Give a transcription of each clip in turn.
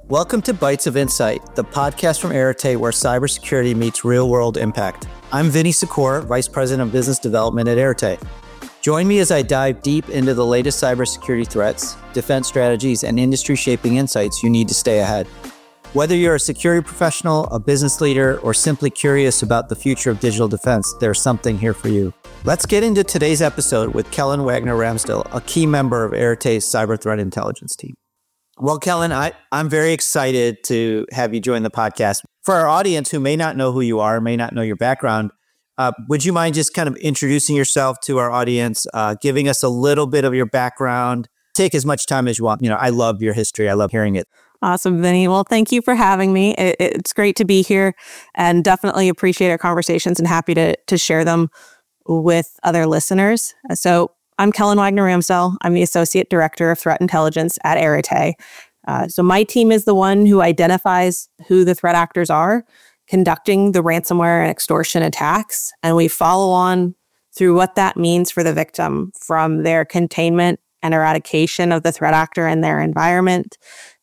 Welcome to Bites of Insight, the podcast from Arete where cybersecurity meets real-world impact. I'm Vinny Secor, Vice President of Business Development at Arete. Join me as I dive deep into the latest cybersecurity threats, defense strategies, and industry-shaping insights you need to stay ahead. Whether you're a security professional, a business leader, or simply curious about the future of digital defense, there's something here for you. Let's get into today's episode with Kellen Wagner-Ramsdell, a key member of Arete's cyber threat intelligence team. Well, Kellen, I'm very excited to have you join the podcast. For our audience who may not know who you are, may not know your background, would you mind just kind of introducing yourself to our audience, giving us a little bit of your background? Take as much time as you want. You know, I love your history. I love hearing it. Awesome, Vinny. Well, thank you for having me. It's great to be here and definitely appreciate our conversations and happy to share them with other listeners. So I'm Kellen Wagner-Ramsdell. I'm the Associate Director of Threat Intelligence at Arete. So my team is the one who identifies who the threat actors are conducting the ransomware and extortion attacks. And we follow on through what that means for the victim, from their containment and eradication of the threat actor and their environment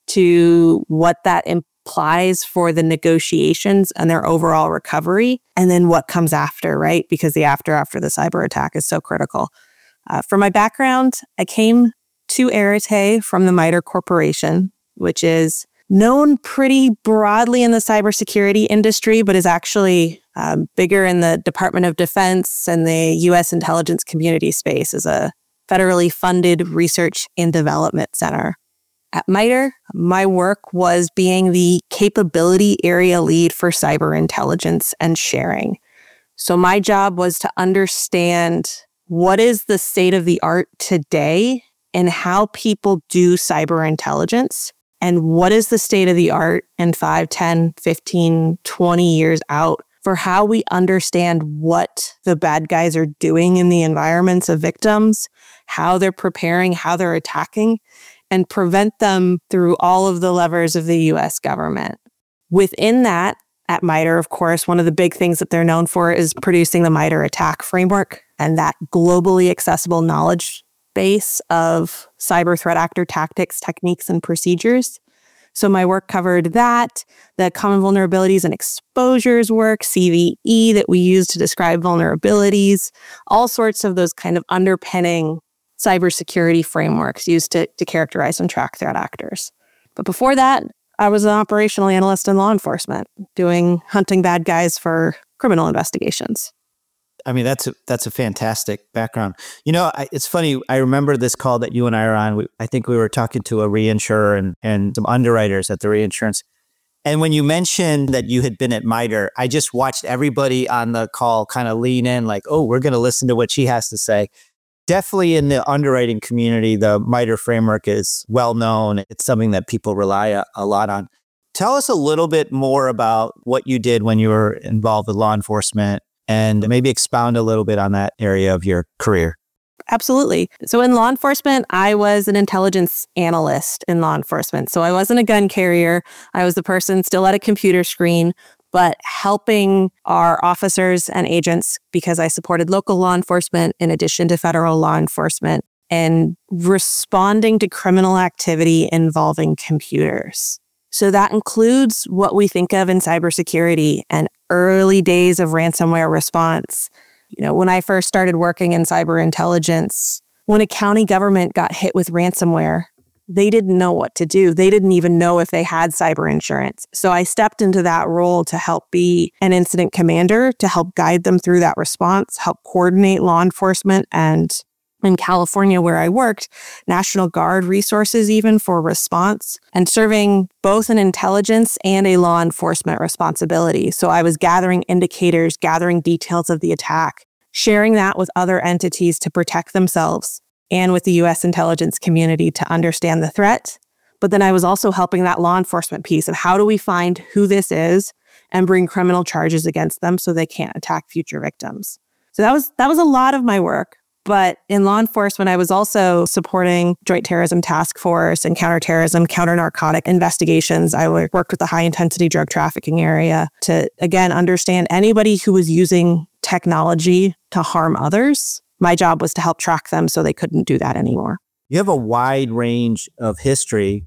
to what that implies for the negotiations and their overall recovery, and then what comes after, right? Because the after the cyber attack is so critical. For my background, I came to Arete from the MITRE Corporation, which is known pretty broadly in the cybersecurity industry, but is actually bigger in the Department of Defense and the U.S. intelligence community space as a federally funded research and development center. At MITRE, my work was being the capability area lead for cyber intelligence and sharing. So my job was to understand what is the state of the art today and how people do cyber intelligence, and what is the state of the art in 5, 10, 15, 20 years out for how we understand what the bad guys are doing in the environments of victims, how they're preparing, how they're attacking, and prevent them through all of the levers of the U.S. government. Within that, at MITRE, of course, one of the big things that they're known for is producing the MITRE ATT&CK framework and that globally accessible knowledge base of cyber threat actor tactics, techniques, and procedures. So my work covered that, the common vulnerabilities and exposures work, CVE that we use to describe vulnerabilities, all sorts of those kind of underpinning cybersecurity frameworks used to characterize and track threat actors. But before that, I was an operational analyst in law enforcement, hunting bad guys for criminal investigations. I mean, that's a fantastic background. You know, it's funny. I remember this call that you and I are on. I think we were talking to a reinsurer and some underwriters at the reinsurance. And when you mentioned that you had been at MITRE, I just watched everybody on the call kind of lean in like, oh, we're going to listen to what she has to say. Definitely in the underwriting community, the MITRE framework is well known. It's something that people rely a lot on. Tell us a little bit more about what you did when you were involved with law enforcement and maybe expound a little bit on that area of your career. Absolutely. So in law enforcement, I was an intelligence analyst in law enforcement. So I wasn't a gun carrier. I was the person still at a computer screen, but helping our officers and agents, because I supported local law enforcement in addition to federal law enforcement, and responding to criminal activity involving computers. So that includes what we think of in cybersecurity and early days of ransomware response. You know, when I first started working in cyber intelligence, when a county government got hit with ransomware, they didn't know what to do. They didn't even know if they had cyber insurance. So I stepped into that role to help be an incident commander, to help guide them through that response, help coordinate law enforcement, and in California where I worked, National Guard resources even for response, and serving both an intelligence and a law enforcement responsibility. So I was gathering indicators, gathering details of the attack, sharing that with other entities to protect themselves, and with the U.S. intelligence community to understand the threat. But then I was also helping that law enforcement piece of how do we find who this is and bring criminal charges against them so they can't attack future victims. So that was a lot of my work. But in law enforcement, I was also supporting Joint Terrorism Task Force and counterterrorism, counter-narcotic investigations. I worked with the high-intensity drug trafficking area to, again, understand anybody who was using technology to harm others. My job was to help track them so they couldn't do that anymore. You have a wide range of history.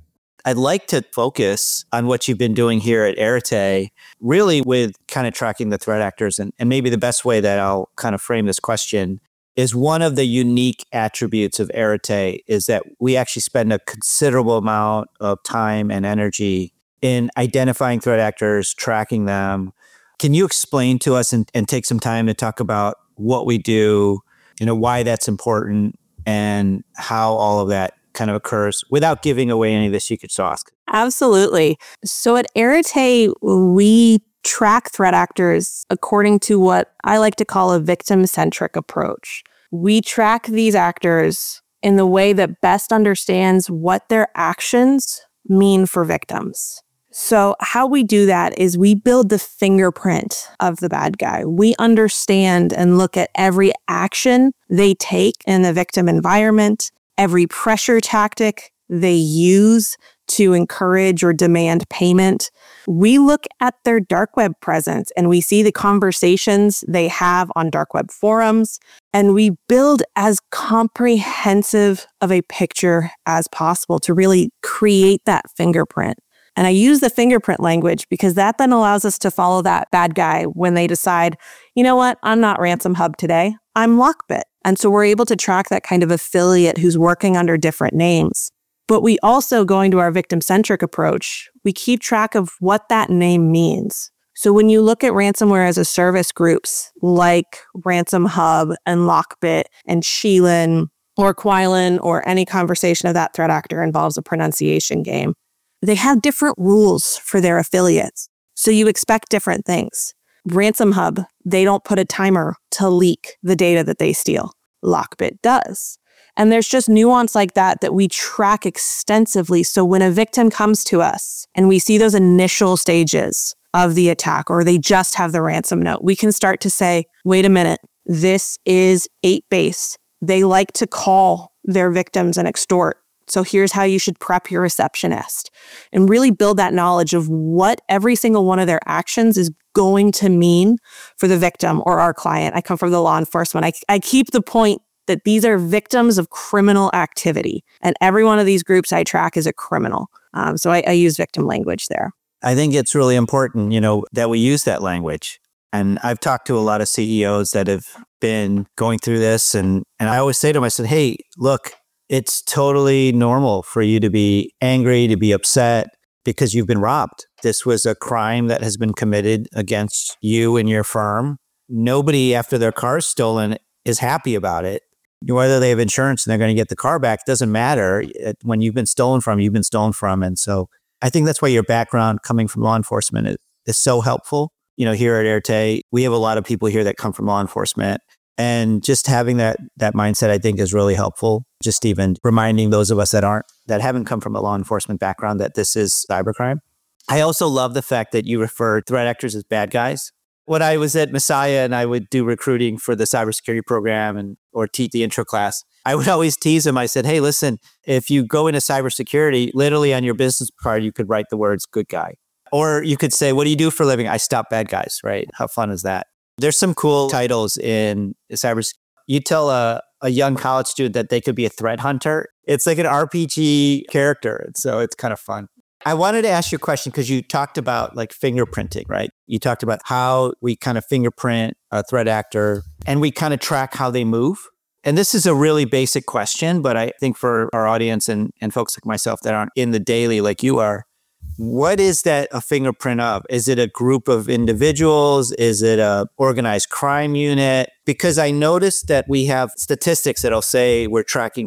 I'd like to focus on what you've been doing here at Arete, really with kind of tracking the threat actors. And maybe the best way that I'll kind of frame this question is one of the unique attributes of Arete is that we actually spend a considerable amount of time and energy in identifying threat actors, tracking them. Can you explain to us and take some time to talk about what we do, why that's important and how all of that kind of occurs without giving away any of the secret sauce? Absolutely. So at Arete, we track threat actors according to what I like to call a victim-centric approach. We track these actors in the way that best understands what their actions mean for victims. So how we do that is we build the fingerprint of the bad guy. We understand and look at every action they take in the victim environment, every pressure tactic they use to encourage or demand payment. We look at their dark web presence and we see the conversations they have on dark web forums, and we build as comprehensive of a picture as possible to really create that fingerprint. And I use the fingerprint language because that then allows us to follow that bad guy when they decide, you know what, I'm not Ransom Hub today, I'm Lockbit. And so we're able to track that kind of affiliate who's working under different names. But we also, going to our victim-centric approach, we keep track of what that name means. So when you look at ransomware as a service groups like Ransom Hub and Lockbit and Sheelan or Quilin or any conversation of that threat actor involves a pronunciation game, they have different rules for their affiliates. So you expect different things. Ransom Hub, they don't put a timer to leak the data that they steal. Lockbit does. And there's just nuance like that we track extensively. So when a victim comes to us and we see those initial stages of the attack, or they just have the ransom note, we can start to say, wait a minute, this is 8-base. They like to call their victims and extort. So here's how you should prep your receptionist, and really build that knowledge of what every single one of their actions is going to mean for the victim or our client. I come from the law enforcement. I keep the point that these are victims of criminal activity, and every one of these groups I track is a criminal. So I use victim language there. I think it's really important, that we use that language. And I've talked to a lot of CEOs that have been going through this, and I always say to them, I said, hey, look, it's totally normal for you to be angry, to be upset because you've been robbed. This was a crime that has been committed against you and your firm. Nobody, after their car's stolen, is happy about it. Whether they have insurance and they're going to get the car back doesn't matter. When you've been stolen from, you've been stolen from. And so I think that's why your background coming from law enforcement is so helpful. Here at Arete, we have a lot of people here that come from law enforcement. And just having that mindset, I think, is really helpful. Just even reminding those of us that haven't come from a law enforcement background that this is cybercrime. I also love the fact that you refer threat actors as bad guys. When I was at Messiah and I would do recruiting for the cybersecurity program or teach the intro class, I would always tease them. I said, hey, listen, if you go into cybersecurity, literally on your business card, you could write the words good guy. Or you could say, what do you do for a living? I stop bad guys, right? How fun is that? There's some cool titles in cybersecurity. You tell a young college student that they could be a threat hunter. It's like an RPG character. So it's kind of fun. I wanted to ask you a question because you talked about like fingerprinting, right? You talked about how we kind of fingerprint a threat actor and we kind of track how they move. And this is a really basic question, but I think for our audience and folks like myself that aren't in the daily like you are, what is that a fingerprint of? Is it a group of individuals? Is it a organized crime unit? Because I noticed that we have statistics that'll say we're tracking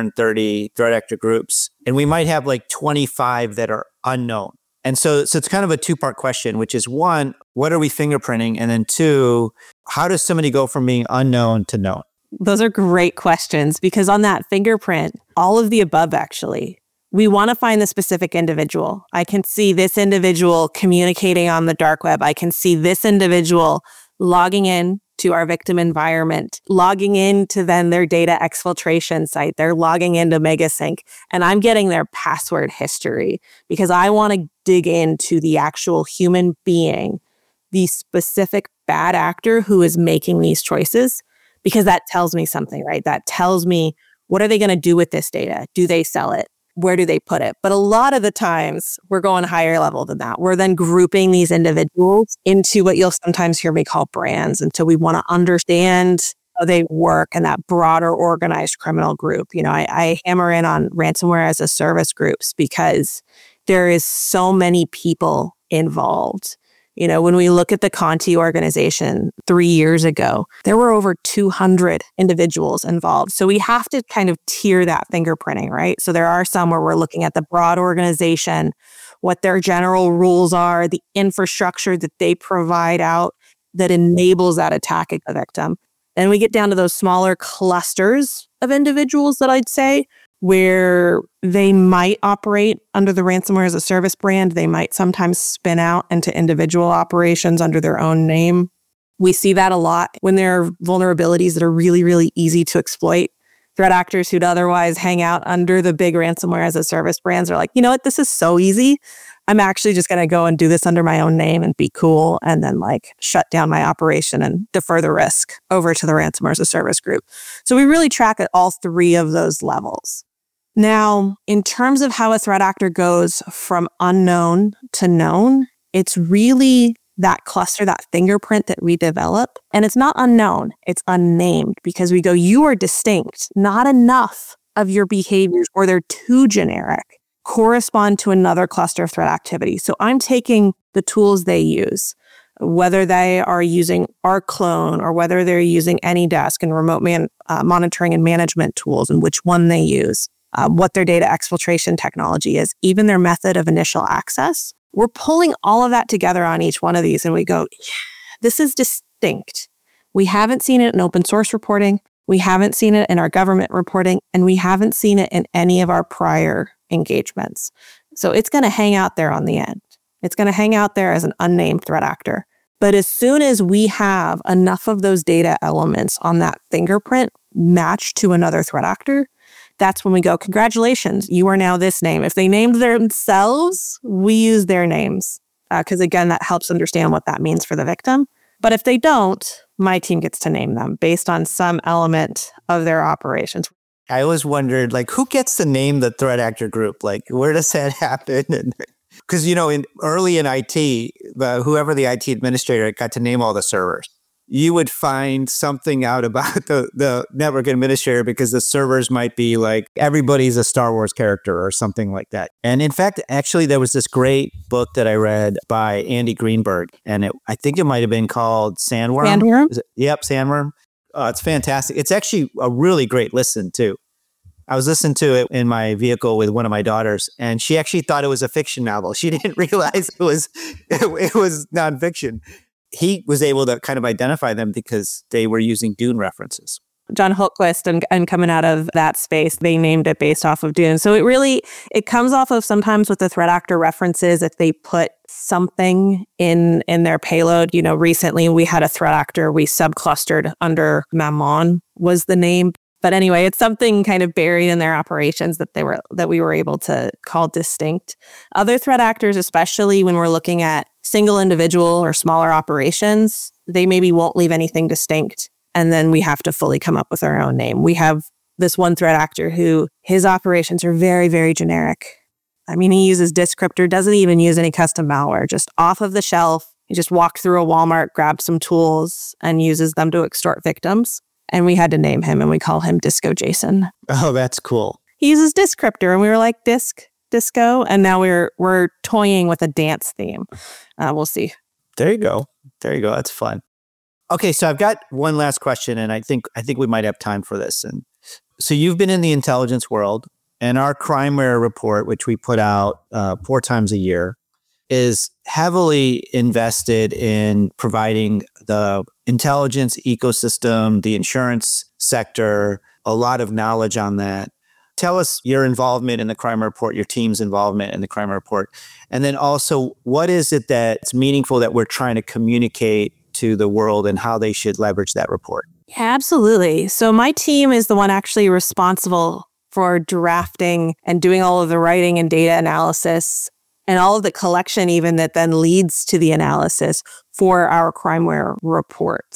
230 threat actor groups, and we might have like 25 that are unknown. And so it's kind of a two-part question, which is one, what are we fingerprinting? And then two, how does somebody go from being unknown to known? Those are great questions because on that fingerprint, all of the above actually. We want to find the specific individual. I can see this individual communicating on the dark web. I can see this individual logging in to our victim environment, logging into then their data exfiltration site. They're logging into Megasync, and I'm getting their password history because I want to dig into the actual human being, the specific bad actor who is making these choices, because that tells me something, right? That tells me, what are they going to do with this data? Do they sell it? where do they put it? But a lot of the times we're going higher level than that. We're then grouping these individuals into what you'll sometimes hear me call brands. And so we want to understand how they work in that broader organized criminal group. I hammer in on ransomware as a service groups because there is so many people involved. When we look at the Conti organization 3 years ago, there were over 200 individuals involved. So we have to kind of tier that fingerprinting, right? So there are some where we're looking at the broad organization, what their general rules are, the infrastructure that they provide out that enables that attack at the victim. Then we get down to those smaller clusters of individuals that I'd say where they might operate under the ransomware as a service brand. They might sometimes spin out into individual operations under their own name. We see that a lot when there are vulnerabilities that are really, really easy to exploit. Threat actors who'd otherwise hang out under the big ransomware as a service brands are like, you know what, this is so easy. I'm actually just going to go and do this under my own name and be cool and then shut down my operation and defer the risk over to the ransomware as a service group. So we really track at all three of those levels. Now, in terms of how a threat actor goes from unknown to known, it's really that cluster, that fingerprint that we develop. And it's not unknown, it's unnamed because we go, you are distinct. Not enough of your behaviors, or they're too generic, correspond to another cluster of threat activity. So I'm taking the tools they use, whether they are using ArcClone or whether they're using AnyDesk and remote monitoring and management tools and which one they use. What their data exfiltration technology is, even their method of initial access. We're pulling all of that together on each one of these and we go, yeah, this is distinct. We haven't seen it in open source reporting. We haven't seen it in our government reporting, and we haven't seen it in any of our prior engagements. So it's going to hang out there on the end. It's going to hang out there as an unnamed threat actor. But as soon as we have enough of those data elements on that fingerprint matched to another threat actor, that's when we go, congratulations, you are now this name. If they named themselves, we use their names. Because again, that helps understand what that means for the victim. But if they don't, my team gets to name them based on some element of their operations. I always wondered, who gets to name the threat actor group? Where does that happen? Because, early in IT, whoever the IT administrator got to name all the servers. You would find something out about the network administrator because the servers might be everybody's a Star Wars character or something like that. And in fact, actually, there was this great book that I read by Andy Greenberg, and I think it might have been called Sandworm. Sandworm? Yep, Sandworm. It's fantastic. It's actually a really great listen, too. I was listening to it in my vehicle with one of my daughters, and she actually thought it was a fiction novel. She didn't realize it was nonfiction. He was able to kind of identify them because they were using Dune references. John Hultquist and coming out of that space, they named it based off of Dune. So it comes off of sometimes with the threat actor references, if they put something in their payload. Recently we had a threat actor we subclustered under Mammon was the name. But anyway, it's something kind of buried in their operations that we were able to call distinct. Other threat actors, especially when we're looking at single individual or smaller operations, they maybe won't leave anything distinct. And then we have to fully come up with our own name. We have this one threat actor who his operations are very, very generic. I mean, he uses Descriptor, doesn't even use any custom malware, just off of the shelf. He just walked through a Walmart, grabbed some tools and uses them to extort victims. And we had to name him and we call him Disco Jason. Oh, that's cool. He uses Descriptor and we were like, disco. And now we're toying with a dance theme. We'll see. There you go. That's fun. Okay, so I've got one last question, and I think we might have time for this. And so you've been in the intelligence world, and our CrimeWare report, which we put out 4 times a year, is heavily invested in providing the intelligence ecosystem, the insurance sector, a lot of knowledge on that. Tell us your involvement in the CrimeWare report, your team's involvement in the CrimeWare report, and then also what is it that's meaningful that we're trying to communicate to the world and how they should leverage that report? Yeah, absolutely. So my team is the one actually responsible for drafting and doing all of the writing and data analysis and all of the collection even that then leads to the analysis for our CrimeWare reports.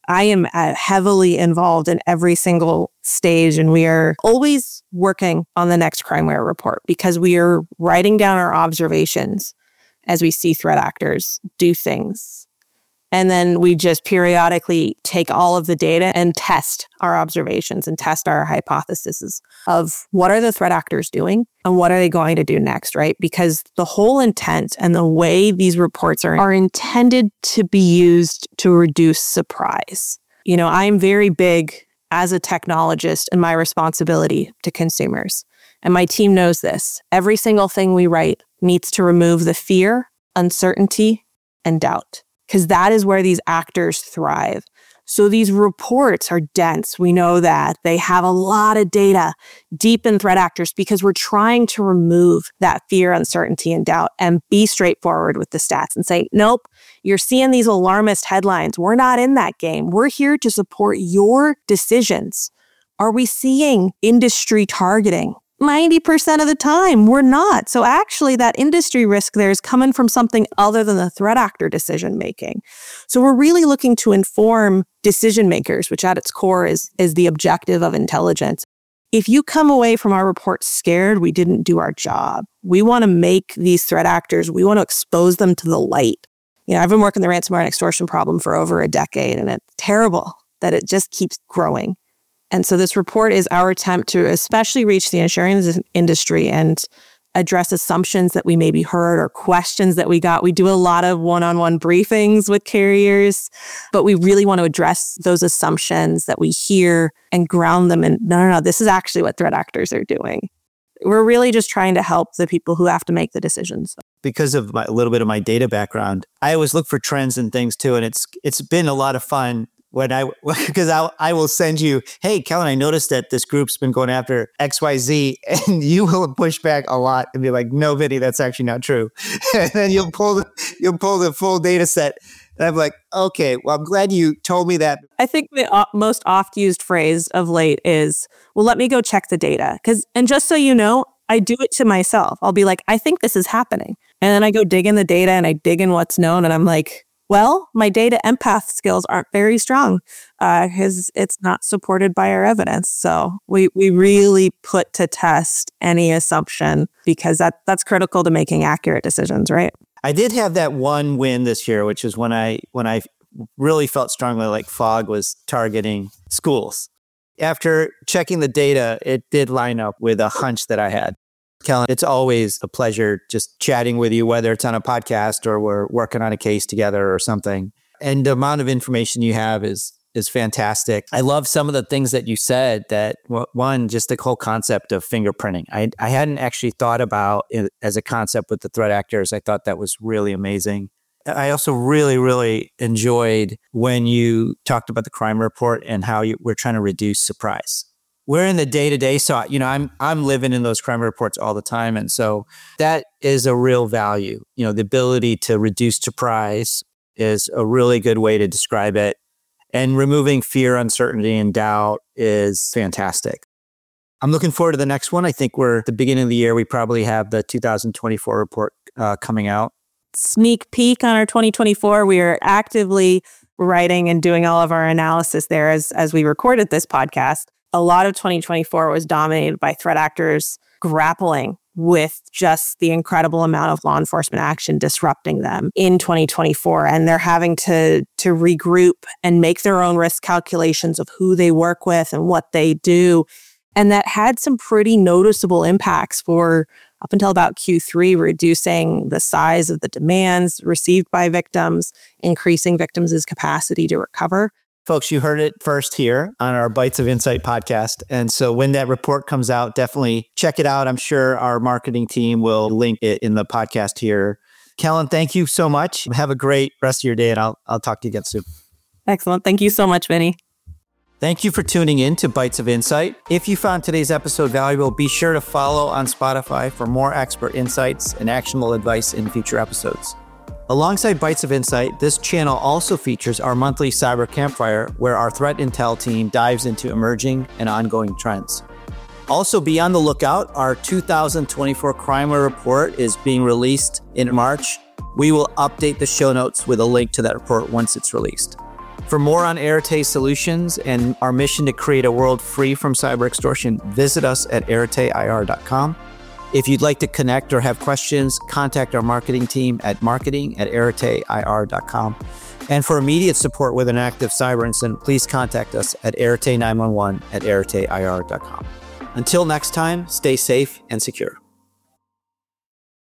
I am heavily involved in every single stage, and we are always working on the next CrimeWare report because we are writing down our observations as we see threat actors do things. And then we just periodically take all of the data and test our observations and test our hypotheses of what are the threat actors doing and what are they going to do next, right? Because the whole intent and the way these reports are intended to be used to reduce surprise. You know, I'm very big as a technologist in my responsibility to consumers. And my team knows this. Every single thing we write needs to remove the fear, uncertainty, and doubt, because that is where these actors thrive. So these reports are dense. We know that they have a lot of data deep in threat actors because we're trying to remove that fear, uncertainty, and doubt and be straightforward with the stats and say, nope, you're seeing these alarmist headlines. We're not in that game. We're here to support your decisions. Are we seeing industry targeting? 90% of the time, we're not. So actually, that industry risk there is coming from something other than the threat actor decision making. So we're really looking to inform decision makers, which at its core is the objective of intelligence. If you come away from our report scared, we didn't do our job. We want to make these threat actors, we want to expose them to the light. You know, I've been working the ransomware and extortion problem for over a decade, and it's terrible that it just keeps growing. And so this report is our attempt to especially reach the insurance industry and address assumptions that we maybe heard or questions that we got. We do a lot of one-on-one briefings with carriers, but we really want to address those assumptions that we hear and ground them in, no, this is actually what threat actors are doing. We're really just trying to help the people who have to make the decisions. Because of a little bit of my data background, I always look for trends and things too. And it's been a lot of fun because I will send you, hey, Kellen, I noticed that this group's been going after XYZ, and you will push back a lot and be like, no, Vinny, that's actually not true. And then you'll pull the full data set. And I'm like, okay, well, I'm glad you told me that. I think the most oft used phrase of late is, well, let me go check the data. And just so you know, I do it to myself. I'll be like, I think this is happening. And then I go dig in the data and I dig in what's known. And I'm like, well, my data empath skills aren't very strong because it's not supported by our evidence. So we really put to test any assumption because that's critical to making accurate decisions, right? I did have that one win this year, which is when I really felt strongly like FOG was targeting schools. After checking the data, it did line up with a hunch that I had. Kellen, it's always a pleasure just chatting with you, whether it's on a podcast or we're working on a case together or something. And the amount of information you have is fantastic. I love some of the things that you said that, one, just the whole concept of fingerprinting. I hadn't actually thought about it as a concept with the threat actors. I thought that was really amazing. I also really, really enjoyed when you talked about the crime report and how we're trying to reduce surprise. We're in the day-to-day, so I'm living in those crime reports all the time, and so that is a real value. You know, the ability to reduce surprise is a really good way to describe it, and removing fear, uncertainty, and doubt is fantastic. I'm looking forward to the next one. I think we're at the beginning of the year. We probably have the 2024 report coming out. Sneak peek on our 2024. We are actively writing and doing all of our analysis there as we recorded this podcast. A lot of 2024 was dominated by threat actors grappling with just the incredible amount of law enforcement action disrupting them in 2024. And they're having to regroup and make their own risk calculations of who they work with and what they do. And that had some pretty noticeable impacts for up until about Q3, reducing the size of the demands received by victims, increasing victims' capacity to recover. Folks, you heard it first here on our Bites of Insight podcast. And so when that report comes out, definitely check it out. I'm sure our marketing team will link it in the podcast here. Kellen, thank you so much. Have a great rest of your day, and I'll talk to you again soon. Excellent. Thank you so much, Vinny. Thank you for tuning in to Bites of Insight. If you found today's episode valuable, be sure to follow on Spotify for more expert insights and actionable advice in future episodes. Alongside Bites of Insight, this channel also features our monthly Cyber Campfire, where our threat intel team dives into emerging and ongoing trends. Also, be on the lookout. Our 2024 CrimeWare report is being released in March. We will update the show notes with a link to that report once it's released. For more on Arete Solutions and our mission to create a world free from cyber extortion, visit us at areteir.com. If you'd like to connect or have questions, contact our marketing team at marketing@areteir.com. And for immediate support with an active cyber incident, please contact us at arete911@areteir.com. Until next time, stay safe and secure.